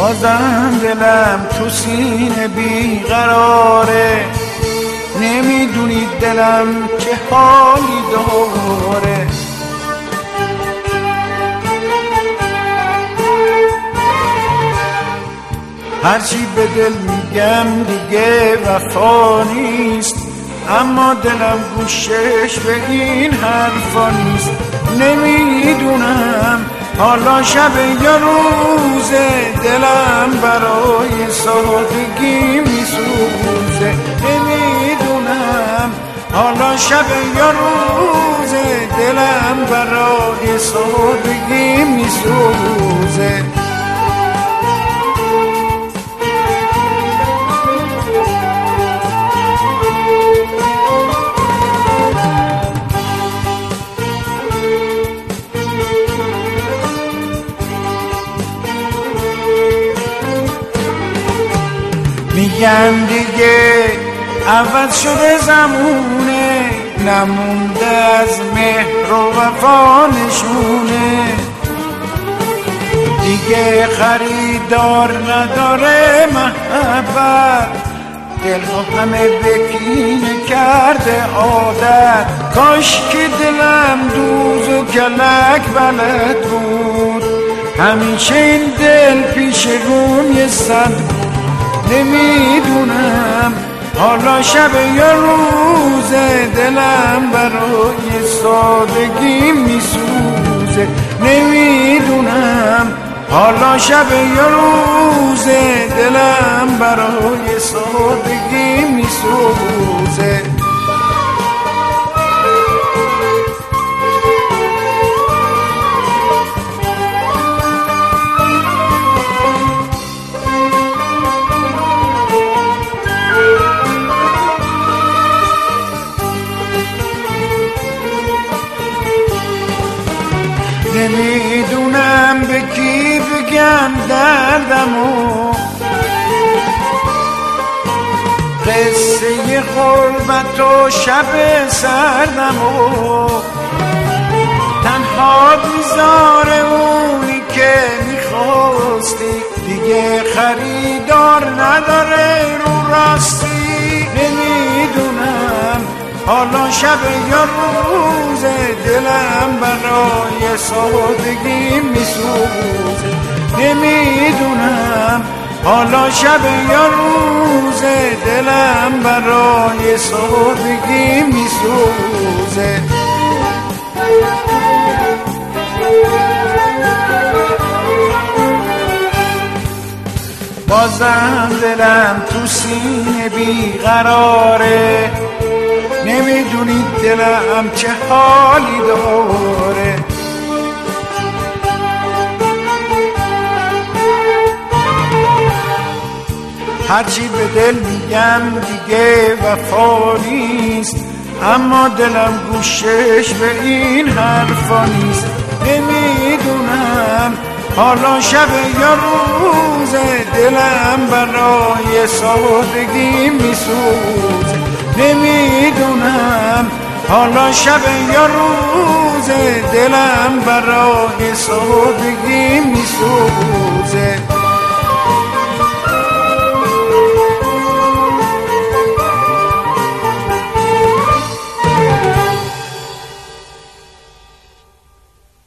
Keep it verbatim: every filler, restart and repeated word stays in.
بازم دلم تو سینه بیقراره، نمیدونی دلم چه حالی داره. هرچی به دل میگم دیگه وفا نیست، اما دلم گوشش به این حرفا نیست. نمیدونم حالا شب یا روزه، دلم برای سادگی میسوزه. نمیدونم حالا شب یا روزه، دلم برای سادگی میسوزه. میگم دیگه عوض شده زمونه، نمونده از مهر و وفا نشونه. دیگه خریدار نداره محبت، دلها همه بکینه کرده عادت. کاش که دلم دوز و کلک بلد بود، همیشه این دل پیش روم یه صد. نمیدونم حالا شب یا روزه، دلم برای سادگی میسوزه. نمیدونم حالا شب یا روزه، دلم برای سادگی میسوزه. نمیدونم به کی بگم دردمو، قصه غربت و شب سردمو. تنها میذاره اونی که میخواستی، دیگه خریدار نداره رو راستی. نمیدونم حالا شب یا روزه، دلم برای سادگی میسوزه. نمیدونم حالا شب یا روزه، دلم برای سادگی میسوزه. بازم دلم تو سینه بیقراره، نمیدونی دلم چه حالی داره. هرچی به دل میگم دیگه وفا نیست، اما دلم گوشش به این حرفا نیست. نمیدونم حالا شب یا روزه، دلم برای سادگی میسوزه. نمیدونم حالا شب یا روزه، دلم برای سادگی میسوزه.